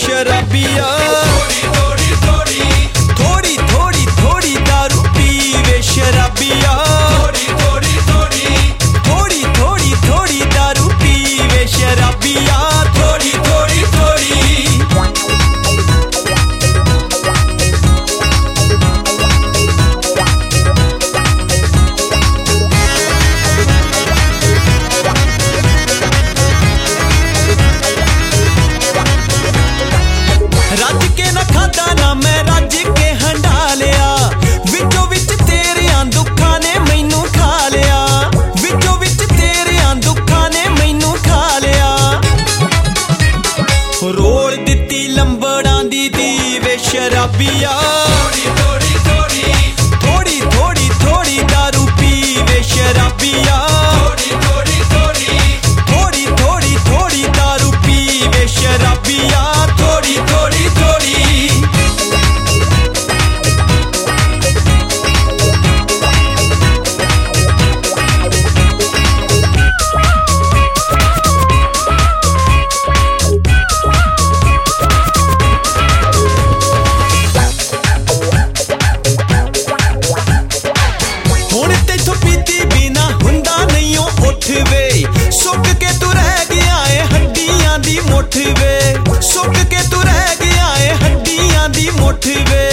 शराबिया। थोड़ी थोड़ी थोड़ी थोड़ी थोड़ी दारू पीवे शराबिया। थोड़ी थोड़ी थोड़ी थोड़ी थोड़ी दारू पीवे शराबिया। थोड़ी थोड़ी थोड़ी रज के न खादा ना मैं रज के हंडा लिया। विचों विच तेरियां दुखां ने मैनू खा लिया। विचों विच तेरियां दुखां ने मैनू खा लिया। रोड़ दित्ती लंबड़ां दी दीवे शराबिया। थोड़ी थोड़ी थोड़ी थोड़ी दारू पीवे शराबिया। थोड़ी थोड़ी थोड़ी दारू पीवे शराबिया। थोड़ी थोड़ी थोड़ी हुण तैथों पीती बिना हुंदा नहीं उठ वे। सुक के तू रह गया है हड्डियां दी मुठ वे। सुक के तू रह गया है हड्डियां दी मुठ वे।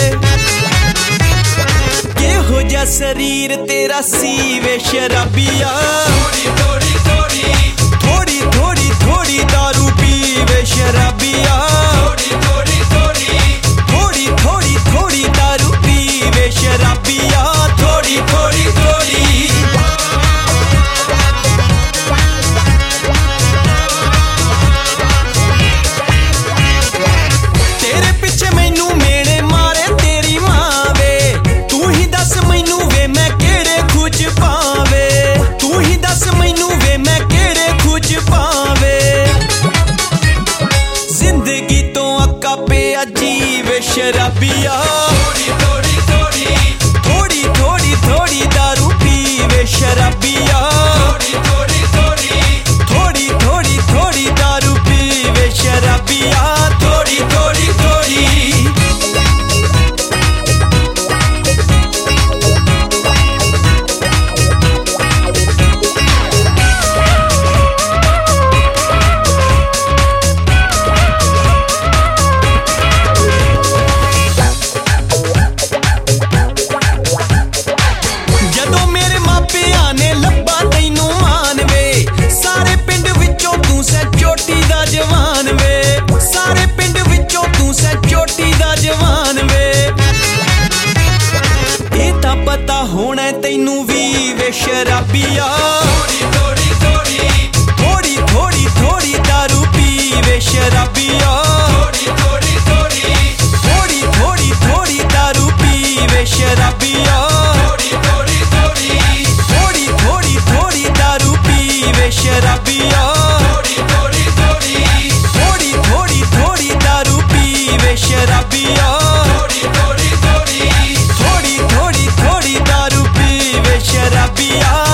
केहो जा शरीर तेरा सीवे शराबिया। थोड़ी थोड़ी थोड़ी दारू पीवे शराबिया। थोड़ी थोड़ी थोड़ी दारू पीवे शराबिया। थोड़ी थोड़ी थोड़ी तेरे पिछे मैनू मेने मारे तेरी मां वे। तू ही दस मैनू वे मैं केड़े खुज पावे। तू ही दस मैनू वे मैं केड़े खुज पावे। जिंदगी तो अक्का पे अजीब शराबिया। थोड़ी थोड़ी थोड़ी दारू पीवे शराबिया। थोड़ी थोड़ी थोड़ी दारू पीवे शराबिया। थोड़ी थोड़ी थोड़ी जदों मेरे मापियां ने लब्बा तैनू मान वे। सारे पिंड विचों तू सै चोटी दा जवान वे। सारे पिंड विचों तू सै चोटी दा जवान वे। ये तां पता होना है तैनू वी वे शराबिया। थोड़ी थोड़ी थोड़ी दारू पीवे शराबिया। थोड़ी थोड़ी थोड़ी दारू पीवे शराबिया। थोड़ी थोड़ी थोड़ी दारू पीवे शराबिया। थोड़ी थोड़ी थोड़ी दारू पीवे शराबिया। थोड़ी थोड़ी थोड़ी दारू पीवे शराबिया।